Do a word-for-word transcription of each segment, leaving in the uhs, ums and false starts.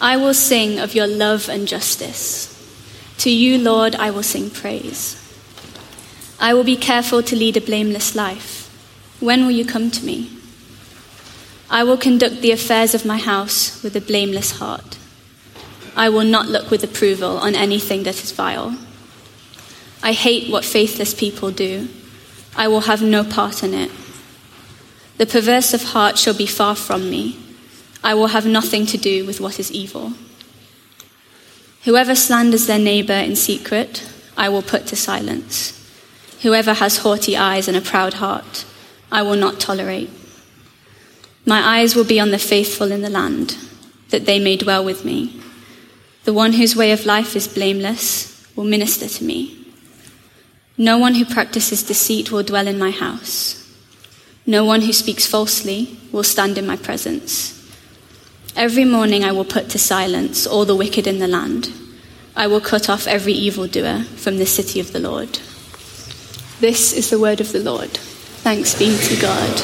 I will sing of your love and justice. To you, Lord, I will sing praise. I will be careful to lead a blameless life. When will you come to me? I will conduct the affairs of my house with a blameless heart. I will not look with approval on anything that is vile. I hate what faithless people do. I will have no part in it. The perverse of heart shall be far from me. I will have nothing to do with what is evil. Whoever slanders their neighbor in secret, I will put to silence. Whoever has haughty eyes and a proud heart, I will not tolerate. My eyes will be on the faithful in the land, that they may dwell with me. The one whose way of life is blameless will minister to me. No one who practices deceit will dwell in my house. No one who speaks falsely will stand in my presence. Every morning I will put to silence all the wicked in the land. I will cut off every evildoer from the city of the Lord. This is the word of the Lord. Thanks be to God.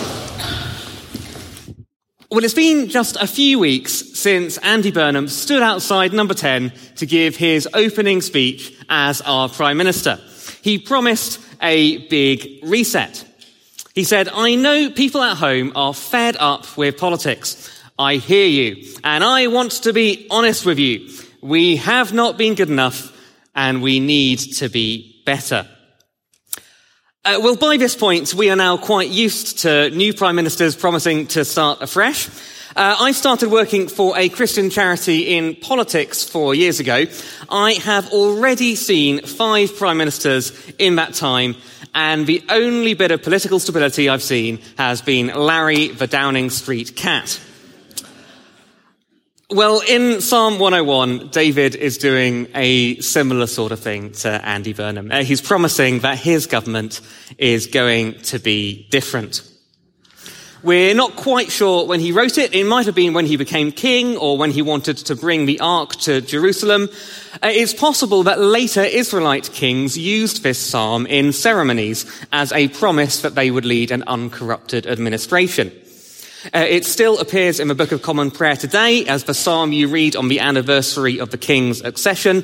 Well, it's been just a few weeks since Andy Burnham stood outside Number ten to give his opening speech as our Prime Minister. He promised a big reset. He said, I know people at home are fed up with politics. I hear you, and I want to be honest with you. We have not been good enough, and we need to be better. Uh, well, by this point, we are now quite used to new prime ministers promising to start afresh. Uh, I started working for a Christian charity in politics four years ago. I have already seen five prime ministers in that time, and the only bit of political stability I've seen has been Larry the Downing Street cat. Well, in Psalm one oh one, David is doing a similar sort of thing to Andy Burnham. Uh, he's promising that his government is going to be different. We're not quite sure when he wrote it. It might have been when he became king or when he wanted to bring the ark to Jerusalem. Uh, it's possible that later Israelite kings used this psalm in ceremonies as a promise that they would lead an uncorrupted administration. Uh, it still appears in the Book of Common Prayer today as the psalm you read on the anniversary of the king's accession.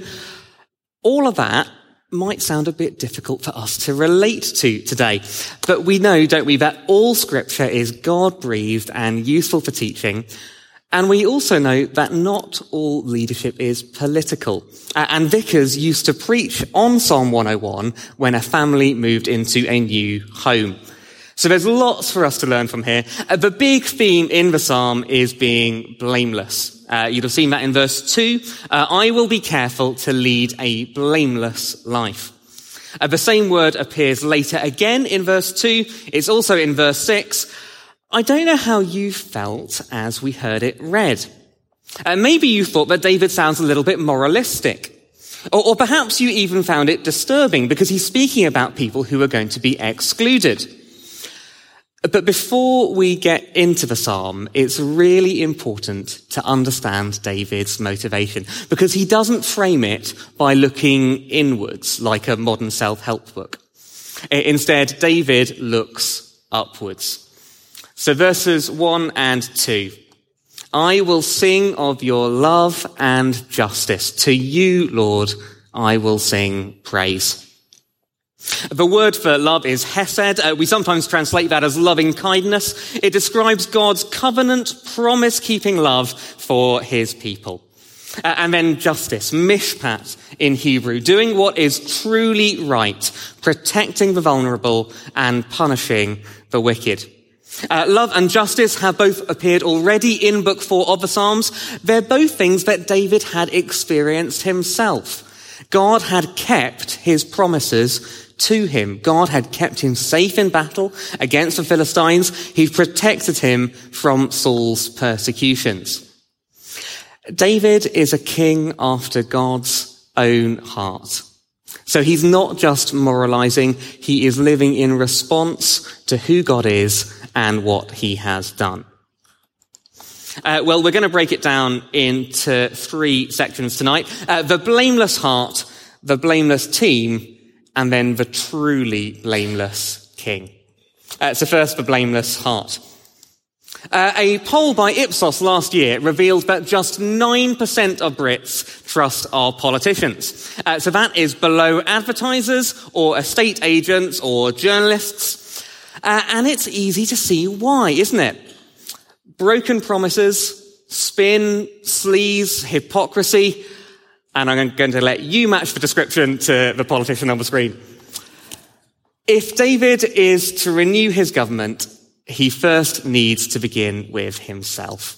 All of that might sound a bit difficult for us to relate to today. But we know, don't we, that all scripture is God-breathed and useful for teaching. And we also know that not all leadership is political. Uh, and vicars used to preach on Psalm one oh one when a family moved into a new home. So there's lots for us to learn from here. Uh, the big theme in the psalm is being blameless. Uh, you'd have seen that in verse two. Uh, I will be careful to lead a blameless life. Uh, the same word appears later again in verse two. It's also in verse six. I don't know how you felt as we heard it read. Uh, maybe you thought that David sounds a little bit moralistic. Or, or perhaps you even found it disturbing because he's speaking about people who are going to be excluded. But before we get into the psalm, it's really important to understand David's motivation, because he doesn't frame it by looking inwards like a modern self-help book. Instead, David looks upwards. So verses one and two. I will sing of your love and justice. To you, Lord, I will sing praise. The word for love is hesed. Uh, we sometimes translate that as loving kindness. It describes God's covenant, promise-keeping love for his people. Uh, and then justice, mishpat in Hebrew, doing what is truly right, protecting the vulnerable and punishing the wicked. Uh, love and justice have both appeared already in Book four of the Psalms. They're both things that David had experienced himself. God had kept his promises to him. God had kept him safe in battle against the Philistines. He protected him from Saul's persecutions. David is a king after God's own heart. So he's not just moralizing, he is living in response to who God is and what he has done. Uh, well, we're going to break it down into three sections tonight. Uh, the blameless heart, the blameless team, and then the truly blameless king. Uh, so first, the blameless heart. Uh, a poll by Ipsos last year revealed that just nine percent of Brits trust our politicians. Uh, so that is below advertisers or estate agents or journalists. Uh, and it's easy to see why, isn't it? Broken promises, spin, sleaze, hypocrisy. And I'm going to let you match the description to the politician on the screen. If David is to renew his government, he first needs to begin with himself.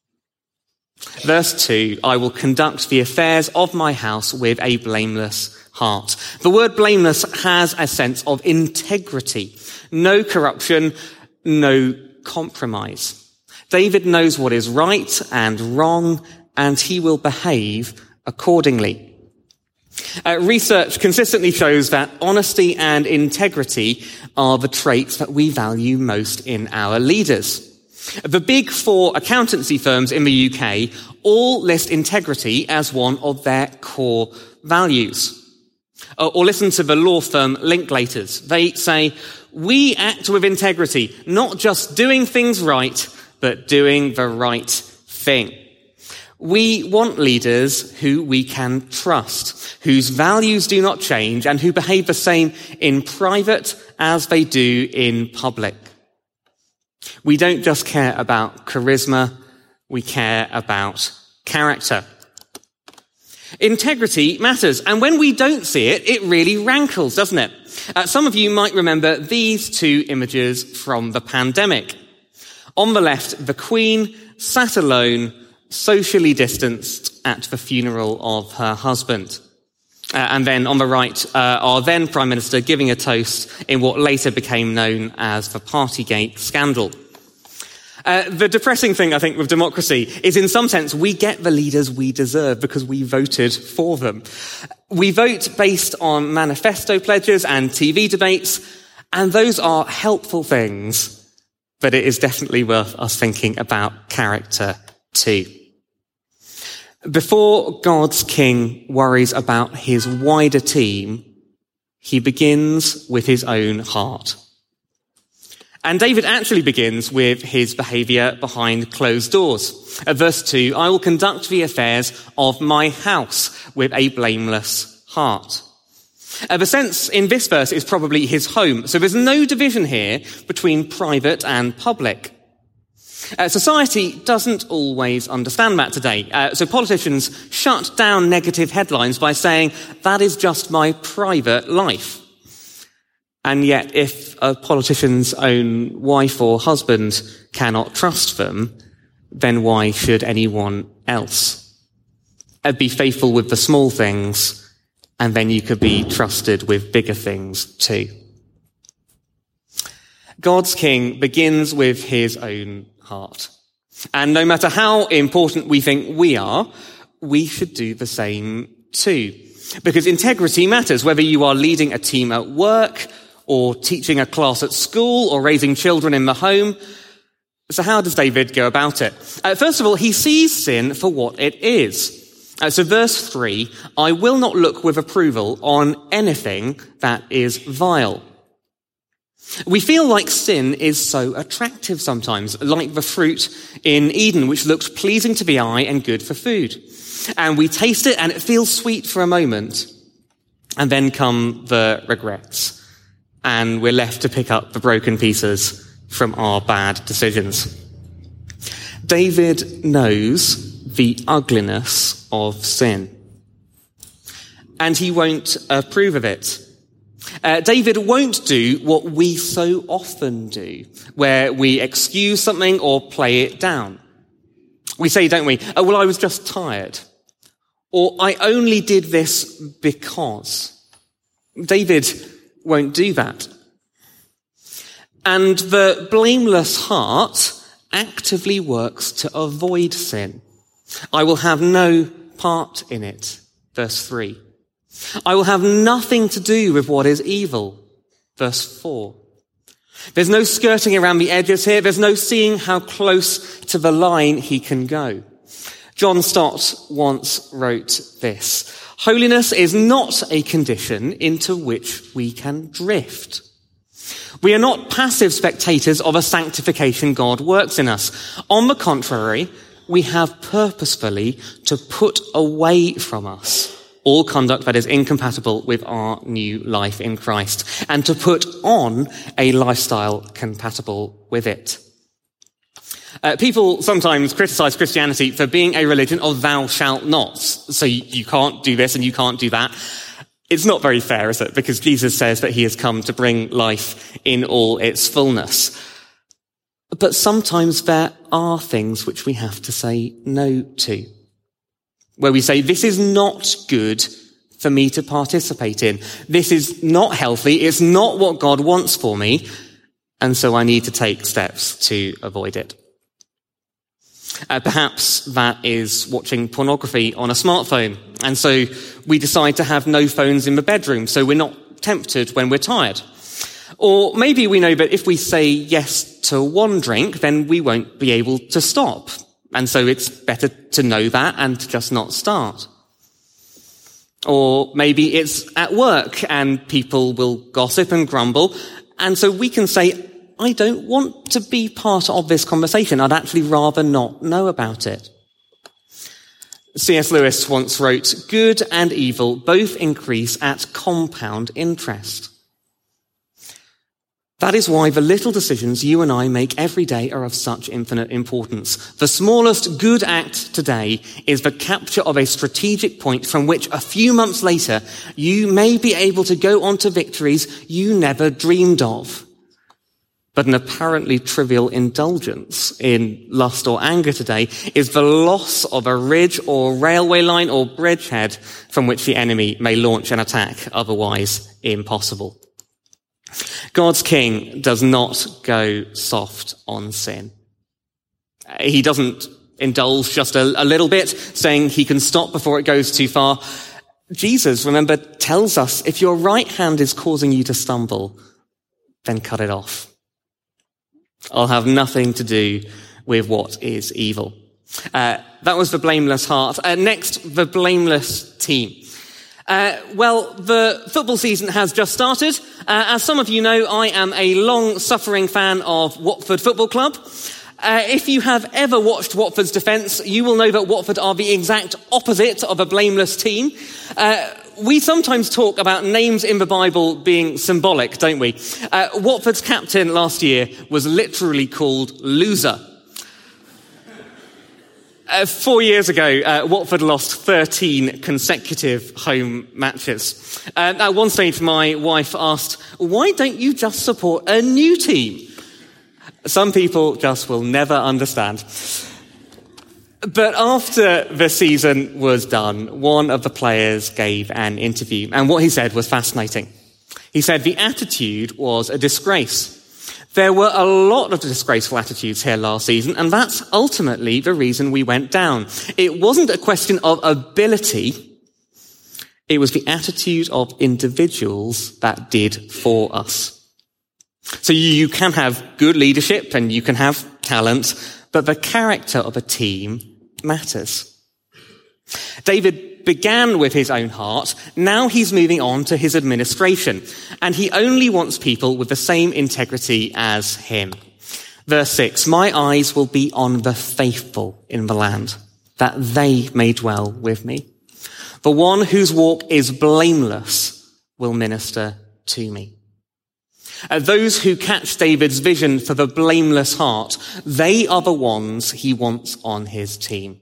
Verse two, I will conduct the affairs of my house with a blameless heart. The word blameless has a sense of integrity. No corruption, no compromise. David knows what is right and wrong, and he will behave accordingly. Uh, research consistently shows that honesty and integrity are the traits that we value most in our leaders. The big four accountancy firms in the U K all list integrity as one of their core values. Uh, or listen to the law firm Linklaters. They say, we act with integrity, not just doing things right, but doing the right thing. We want leaders who we can trust, whose values do not change, and who behave the same in private as they do in public. We don't just care about charisma, we care about character. Integrity matters, and when we don't see it, it really rankles, doesn't it? Uh, some of you might remember these two images from the pandemic. On the left, the Queen sat alone, socially distanced at the funeral of her husband. Uh, and then on the right, uh, our then Prime Minister giving a toast in what later became known as the Partygate scandal. Uh, the depressing thing, I think, with democracy is in some sense we get the leaders we deserve because we voted for them. We vote based on manifesto pledges and T V debates, and those are helpful things, but it is definitely worth us thinking about character too. Before God's king worries about his wider team, he begins with his own heart. And David actually begins with his behaviour behind closed doors. At verse two, I will conduct the affairs of my house with a blameless heart. Uh, the sense in this verse is probably his home. So there's no division here between private and public. Uh, society doesn't always understand that today. Uh, so politicians shut down negative headlines by saying, that is just my private life. And yet, if a politician's own wife or husband cannot trust them, then why should anyone else? Uh, be faithful with the small things, and then you could be trusted with bigger things too. God's king begins with his own heart. And no matter how important we think we are, we should do the same too. Because integrity matters, whether you are leading a team at work, or teaching a class at school, or raising children in the home. So how does David go about it? Uh, first of all, he sees sin for what it is. Uh, so verse three, I will not look with approval on anything that is vile. We feel like sin is so attractive sometimes, like the fruit in Eden, which looked pleasing to the eye and good for food. And we taste it and it feels sweet for a moment. And then come the regrets. And we're left to pick up the broken pieces from our bad decisions. David knows the ugliness of sin. And he won't approve of it. Uh, David won't do what we so often do, where we excuse something or play it down. We say, don't we, oh, well, I was just tired. Or I only did this because. David won't do that. And the blameless heart actively works to avoid sin. I will have no part in it. Verse three. I will have nothing to do with what is evil. Verse four. There's no skirting around the edges here. There's no seeing how close to the line he can go. John Stott once wrote this. Holiness is not a condition into which we can drift. We are not passive spectators of a sanctification God works in us. On the contrary, we have purposefully to put away from us all conduct that is incompatible with our new life in Christ, and to put on a lifestyle compatible with it. Uh, people sometimes criticize Christianity for being a religion of thou shalt nots. So you, you can't do this and you can't do that. It's not very fair, is it? Because Jesus says that he has come to bring life in all its fullness. But sometimes there are things which we have to say no to, where we say, this is not good for me to participate in. This is not healthy. It's not what God wants for me. And so I need to take steps to avoid it. Uh, perhaps that is watching pornography on a smartphone. And so we decide to have no phones in the bedroom, so we're not tempted when we're tired. Or maybe we know that if we say yes to one drink, then we won't be able to stop. And so it's better to know that and to just not start. Or maybe it's at work and people will gossip and grumble. And so we can say, I don't want to be part of this conversation. I'd actually rather not know about it. C S Lewis once wrote, good and evil both increase at compound interest. That is why the little decisions you and I make every day are of such infinite importance. The smallest good act today is the capture of a strategic point from which a few months later you may be able to go on to victories you never dreamed of. But an apparently trivial indulgence in lust or anger today is the loss of a ridge or railway line or bridgehead from which the enemy may launch an attack otherwise impossible. God's king does not go soft on sin. He doesn't indulge just a, a little bit, saying he can stop before it goes too far. Jesus, remember, tells us if your right hand is causing you to stumble, then cut it off. I'll have nothing to do with what is evil. Uh, that was the blameless heart. Uh, next, the blameless team. Uh, well, the football season has just started. Uh, as some of you know, I am a long-suffering fan of Watford Football Club. Uh, if you have ever watched Watford's defence, you will know that Watford are the exact opposite of a blameless team. Uh, we sometimes talk about names in the Bible being symbolic, don't we? Uh, Watford's captain last year was literally called Loser. Uh, four years ago, uh, Watford lost thirteen consecutive home matches. Uh, at one stage, my wife asked, why don't you just support a new team? Some people just will never understand. But after the season was done, one of the players gave an interview, and what he said was fascinating. He said the attitude was a disgrace. There were a lot of disgraceful attitudes here last season, and that's ultimately the reason we went down. It wasn't a question of ability. It was the attitude of individuals that did for us. So you can have good leadership and you can have talent, but the character of a team matters. David began with his own heart. Now he's moving on to his administration, and he only wants people with the same integrity as him. Verse six, my eyes will be on the faithful in the land, that they may dwell with me. The one whose walk is blameless will minister to me. Uh, those who catch David's vision for the blameless heart, they are the ones he wants on his team.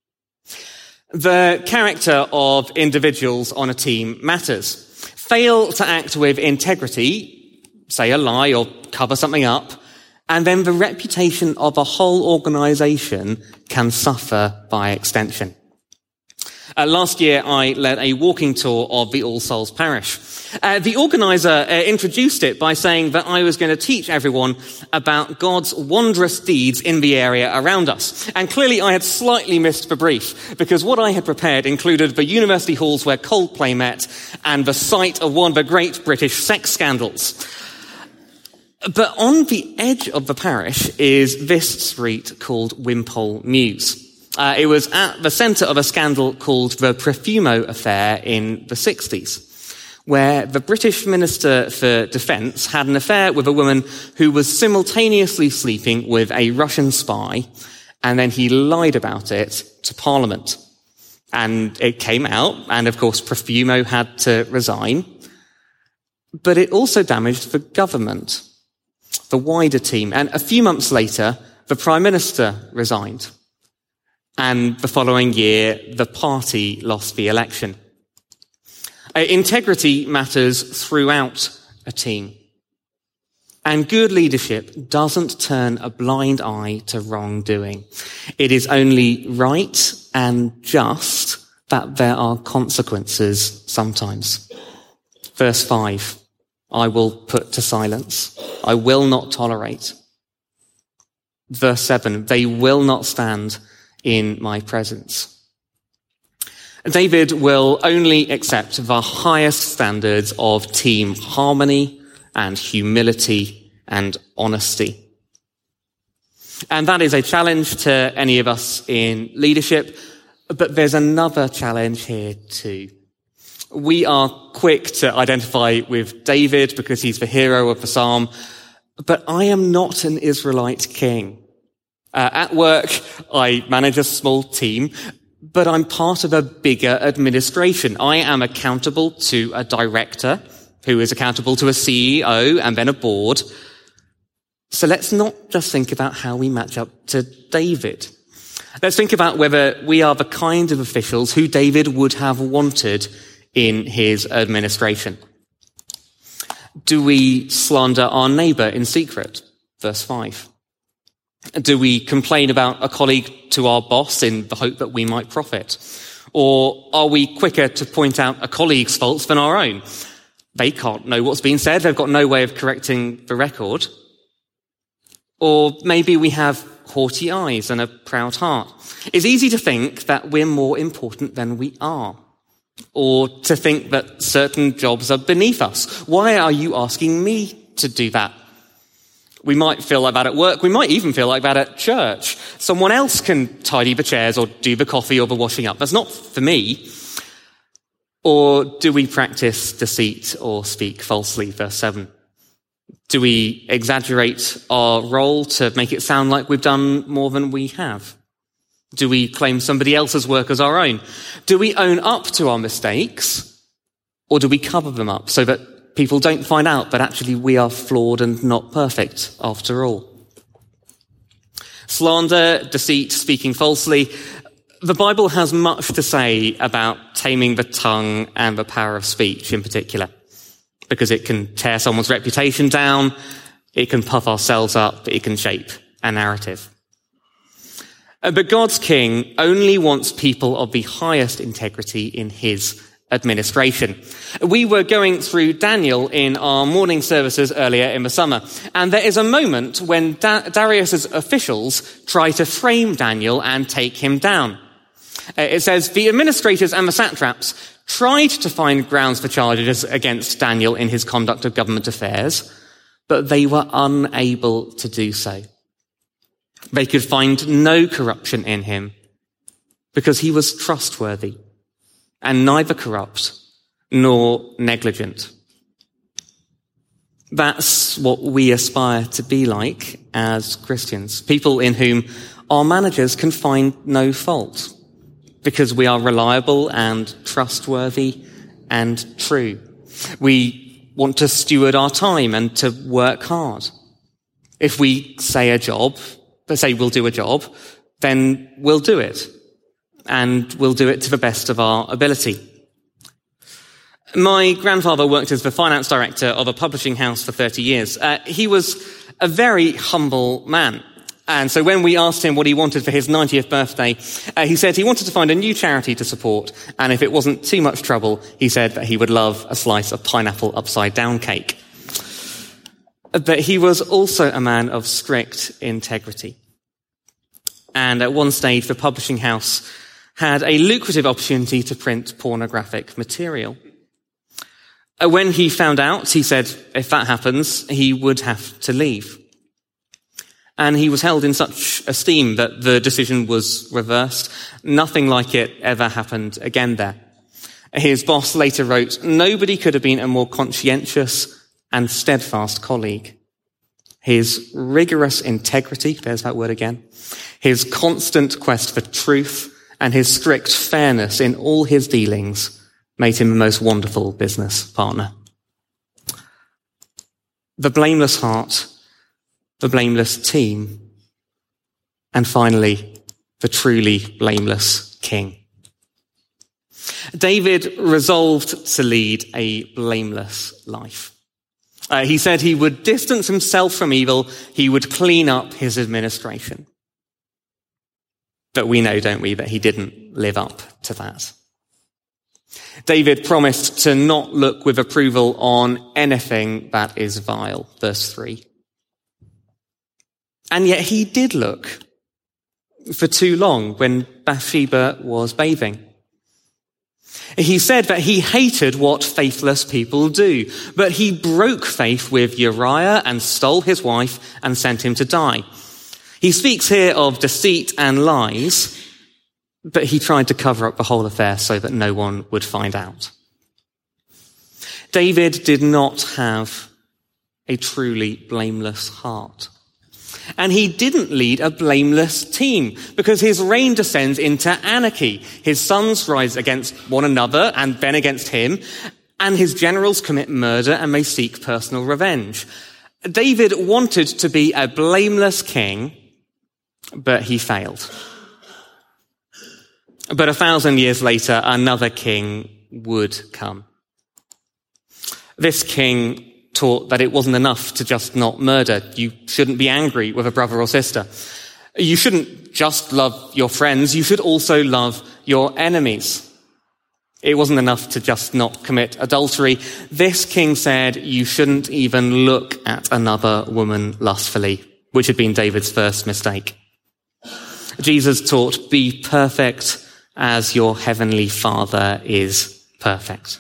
The character of individuals on a team matters. Fail to act with integrity, say a lie or cover something up, and then the reputation of a whole organisation can suffer by extension. Uh, last year, I led a walking tour of the All Souls Parish. Uh, the organiser uh, introduced it by saying that I was going to teach everyone about God's wondrous deeds in the area around us. And clearly I had slightly missed the brief, because what I had prepared included the university halls where Coldplay met and the site of one of the great British sex scandals. But on the edge of the parish is this street called Wimpole Mews. Uh, it was at the centre of a scandal called the Profumo affair in the sixties. where the British Minister for Defence had an affair with a woman who was simultaneously sleeping with a Russian spy, and then he lied about it to Parliament. And it came out, and of course Profumo had to resign. But it also damaged the government, the wider team. And a few months later, the Prime Minister resigned. And the following year, the party lost the election. Uh, integrity matters throughout a team. And good leadership doesn't turn a blind eye to wrongdoing. It is only right and just that there are consequences sometimes. Verse five, I will put to silence. I will not tolerate. Verse seven, they will not stand in my presence. David will only accept the highest standards of team harmony and humility and honesty. And that is a challenge to any of us in leadership, but there's another challenge here too. We are quick to identify with David because he's the hero of the psalm, but I am not an Israelite king. Uh, at work, I manage a small team, but I'm part of a bigger administration. I am accountable to a director who is accountable to a C E O and then a board. So let's not just think about how we match up to David. Let's think about whether we are the kind of officials who David would have wanted in his administration. Do we slander our neighbour in secret? Verse five. Do we complain about a colleague to our boss in the hope that we might profit? Or are we quicker to point out a colleague's faults than our own? They can't know what's been said. They've got no way of correcting the record. Or maybe we have haughty eyes and a proud heart. It's easy to think that we're more important than we are. Or to think that certain jobs are beneath us. Why are you asking me to do that? We might feel like that at work. We might even feel like that at church. Someone else can tidy the chairs or do the coffee or the washing up. That's not for me. Or do we practice deceit or speak falsely? Verse seven. Do we exaggerate our role to make it sound like we've done more than we have? Do we claim somebody else's work as our own? Do we own up to our mistakes? Or do we cover them up so that people don't find out that actually we are flawed and not perfect after all? Slander, deceit, speaking falsely. The Bible has much to say about taming the tongue and the power of speech in particular, because it can tear someone's reputation down, it can puff ourselves up, it can shape a narrative. But God's king only wants people of the highest integrity in his administration. We were going through Daniel in our morning services earlier in the summer, and there is a moment when da- Darius's officials try to frame Daniel and take him down. Uh, it says, the administrators and the satraps tried to find grounds for charges against Daniel in his conduct of government affairs, but they were unable to do so. They could find no corruption in him because he was trustworthy and neither corrupt nor negligent. That's what we aspire to be like as Christians, people in whom our managers can find no fault because we are reliable and trustworthy and true. We want to steward our time and to work hard. If we say a job, let's say we'll do a job, then we'll do it. And we'll do it to the best of our ability. My grandfather worked as the finance director of a publishing house for thirty years. Uh, he was a very humble man. And so when we asked him what he wanted for his ninetieth birthday, uh, he said he wanted to find a new charity to support. And if it wasn't too much trouble, he said that he would love a slice of pineapple upside down cake. But he was also a man of strict integrity. And at one stage, the publishing house had a lucrative opportunity to print pornographic material. When he found out, he said if that happens, he would have to leave. And he was held in such esteem that the decision was reversed. Nothing like it ever happened again there. His boss later wrote, "Nobody could have been a more conscientious and steadfast colleague. His rigorous integrity," there's that word again, "his constant quest for truth and his strict fairness in all his dealings made him a most wonderful business partner." The blameless heart, the blameless team, and finally, the truly blameless king. David resolved to lead a blameless life. Uh, he said he would distance himself from evil, he would clean up his administration. But we know, don't we, that he didn't live up to that. David promised to not look with approval on anything that is vile, verse three. And yet he did look for too long when Bathsheba was bathing. He said that he hated what faithless people do, but he broke faith with Uriah and stole his wife and sent him to die. He speaks here of deceit and lies, but he tried to cover up the whole affair so that no one would find out. David did not have a truly blameless heart. And he didn't lead a blameless team because his reign descends into anarchy. His sons rise against one another and then against him, and his generals commit murder and may seek personal revenge. David wanted to be a blameless king, but he failed. But a thousand years later, another king would come. This king taught that it wasn't enough to just not murder. You shouldn't be angry with a brother or sister. You shouldn't just love your friends. You should also love your enemies. It wasn't enough to just not commit adultery. This king said you shouldn't even look at another woman lustfully, which had been David's first mistake. Jesus taught, "Be perfect as your heavenly Father is perfect."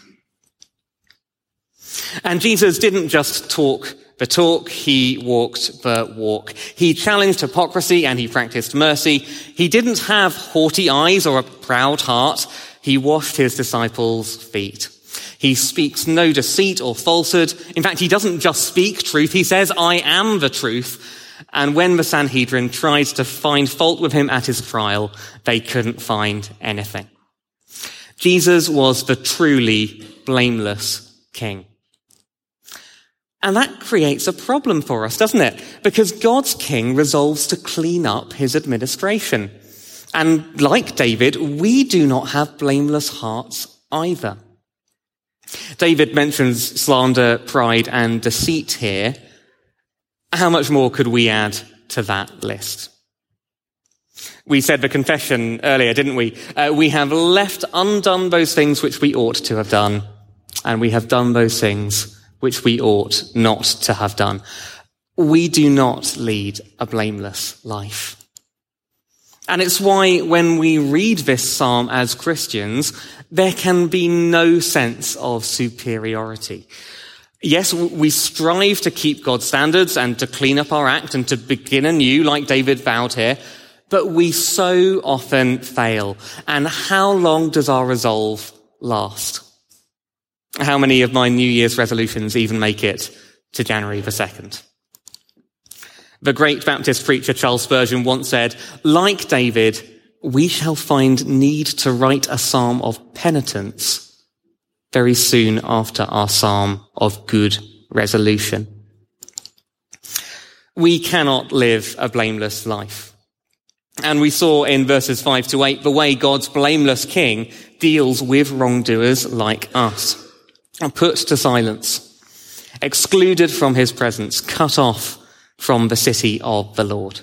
And Jesus didn't just talk the talk, he walked the walk. He challenged hypocrisy and he practiced mercy. He didn't have haughty eyes or a proud heart. He washed his disciples' feet. He speaks no deceit or falsehood. In fact, he doesn't just speak truth. He says, "I am the truth." And when the Sanhedrin tried to find fault with him at his trial, they couldn't find anything. Jesus was the truly blameless king. And that creates a problem for us, doesn't it? Because God's king resolves to clean up his administration. And like David, we do not have blameless hearts either. David mentions slander, pride, and deceit here. How much more could we add to that list? We said the confession earlier, didn't we? Uh, we have left undone those things which we ought to have done, and we have done those things which we ought not to have done. We do not lead a blameless life. And it's why when we read this psalm as Christians, there can be no sense of superiority. Yes, we strive to keep God's standards and to clean up our act and to begin anew like David vowed here, but we so often fail. And how long does our resolve last? How many of my New Year's resolutions even make it to January the second? The great Baptist preacher Charles Spurgeon once said, "Like David, we shall find need to write a psalm of penitence very soon after our psalm of good resolution." We cannot live a blameless life. And we saw in verses five to eight the way God's blameless king deals with wrongdoers like us. Put to silence, excluded from his presence, cut off from the city of the Lord.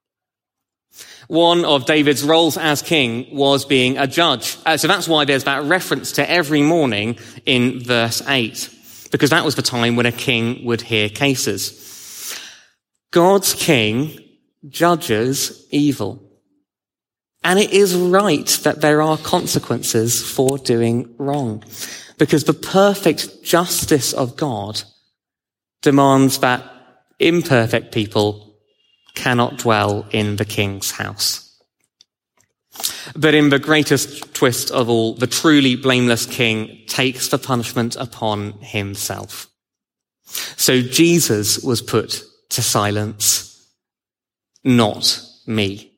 One of David's roles as king was being a judge. Uh, so that's why there's that reference to every morning in verse eight, because that was the time when a king would hear cases. God's king judges evil. And it is right that there are consequences for doing wrong, because the perfect justice of God demands that imperfect people cannot dwell in the king's house. But in the greatest twist of all, the truly blameless king takes the punishment upon himself. So Jesus was put to silence, not me.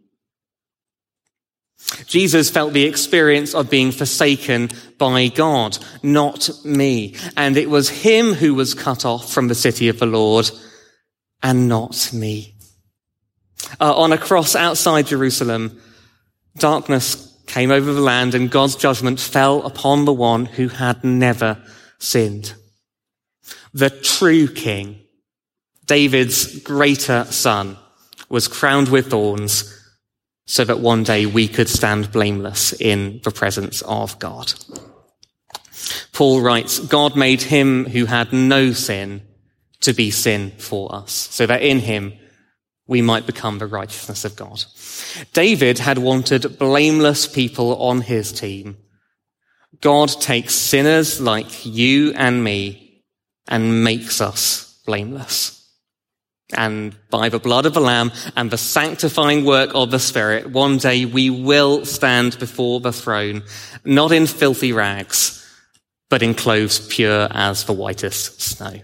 Jesus felt the experience of being forsaken by God, not me. And it was him who was cut off from the city of the Lord, and not me. Uh, on a cross outside Jerusalem, darkness came over the land and God's judgment fell upon the one who had never sinned. The true king, David's greater son, was crowned with thorns so that one day we could stand blameless in the presence of God. Paul writes, God made him who had no sin to be sin for us, so that in him we might become the righteousness of God. David had wanted blameless people on his team. God takes sinners like you and me and makes us blameless. And by the blood of the Lamb and the sanctifying work of the Spirit, one day we will stand before the throne, not in filthy rags, but in clothes pure as the whitest snow.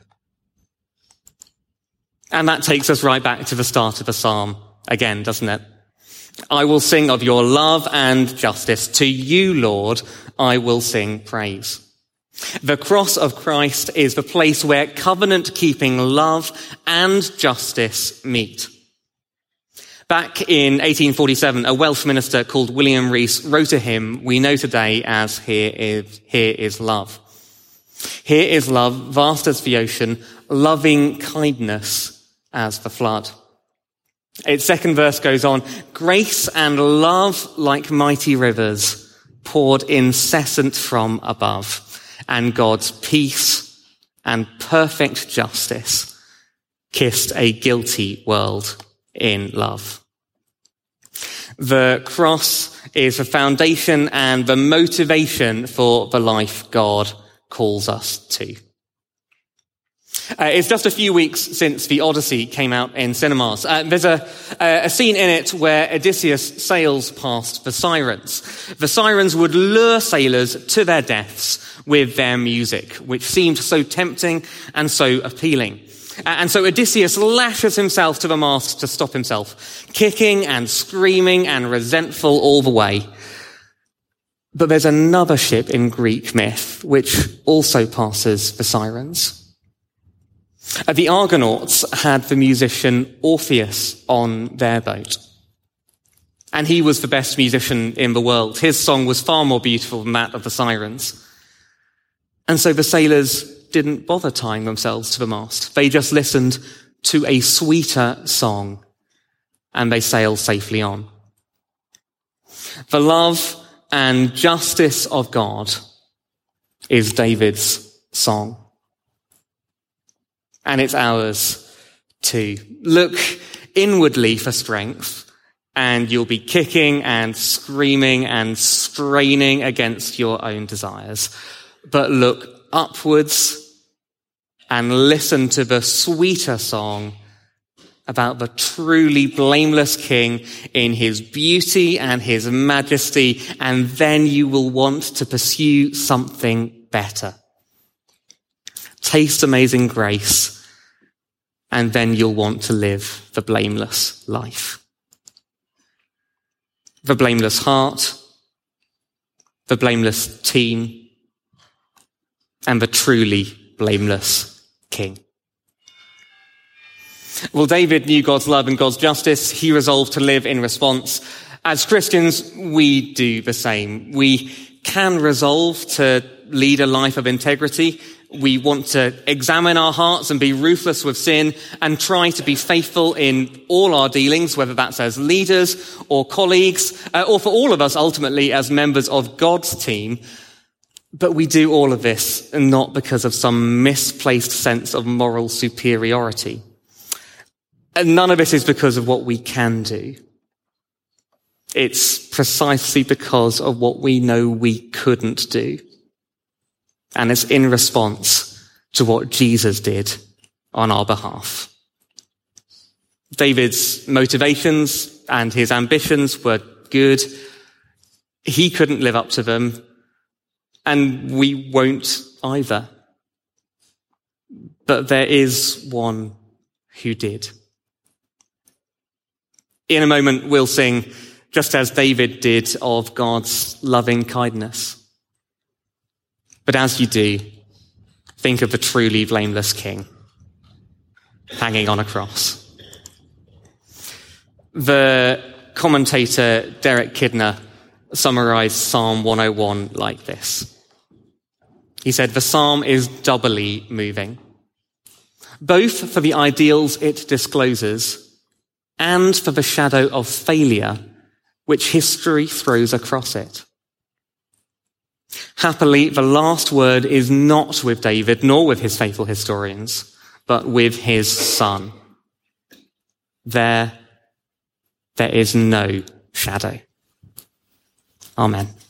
And that takes us right back to the start of the psalm again, doesn't it? I will sing of your love and justice. To you, Lord, I will sing praise. The cross of Christ is the place where covenant-keeping love and justice meet. Back in eighteen forty-seven, a Welsh minister called William Rees wrote a hymn we know today as Here is, Here is Love. Here is love, vast as the ocean, loving kindness as the flood. Its second verse goes on, grace and love like mighty rivers poured incessant from above, and God's peace and perfect justice kissed a guilty world in love. The cross is the foundation and the motivation for the life God calls us to. Uh, it's just a few weeks since the Odyssey came out in cinemas. Uh, there's a, a, a scene in it where Odysseus sails past the sirens. The sirens would lure sailors to their deaths with their music, which seemed so tempting and so appealing. Uh, and so Odysseus lashes himself to the mast to stop himself, kicking and screaming and resentful all the way. But there's another ship in Greek myth which also passes the sirens. The Argonauts had the musician Orpheus on their boat. And he was the best musician in the world. His song was far more beautiful than that of the sirens. And so the sailors didn't bother tying themselves to the mast. They just listened to a sweeter song and they sailed safely on. The love and justice of God is David's song. And it's ours too. Look inwardly for strength, and you'll be kicking and screaming and straining against your own desires. But look upwards and listen to the sweeter song about the truly blameless King in his beauty and his majesty, and then you will want to pursue something better. Taste amazing grace, and then you'll want to live the blameless life. The blameless heart, the blameless team, and the truly blameless King. Well, David knew God's love and God's justice. He resolved to live in response. As Christians, we do the same. We can resolve to lead a life of integrity. We want to examine our hearts and be ruthless with sin and try to be faithful in all our dealings, whether that's as leaders or colleagues, uh, or for all of us ultimately as members of God's team. But we do all of this not because of some misplaced sense of moral superiority. And none of it is because of what we can do. It's precisely because of what we know we couldn't do. And it's in response to what Jesus did on our behalf. David's motivations and his ambitions were good, He couldn't live up to them, and we won't either. But there is one who did. In a moment, we'll sing, just as David did, of God's loving kindness. But as you do, think of the truly blameless King hanging on a cross. The commentator Derek Kidner summarized Psalm one oh one like this. He said, the psalm is doubly moving, both for the ideals it discloses and for the shadow of failure which history throws across it. Happily, the last word is not with David, nor with his faithful historians, but with his son. There, there is no shadow. Amen.